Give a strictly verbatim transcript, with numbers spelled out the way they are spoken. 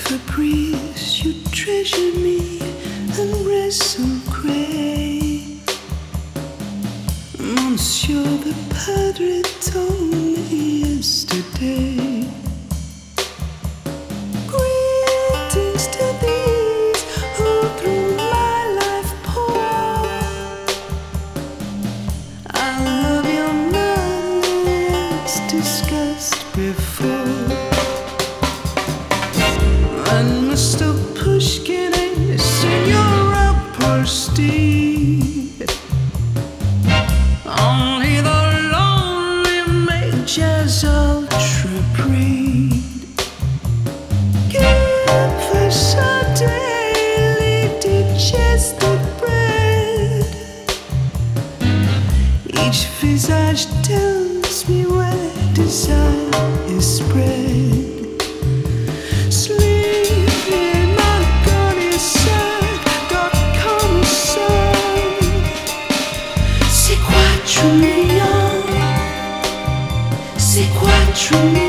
caprice, you treasure me and rest so great. Monsieur the Padre told me yesterday. Greetings to these who through my life pour. I love your manner as discussed before. And Mister Pushkin is Senora Prosty. Only the lonely mages ultra breed. Give us a daily digested bread. Each visage tells me where desire is spread. C'est quoi True?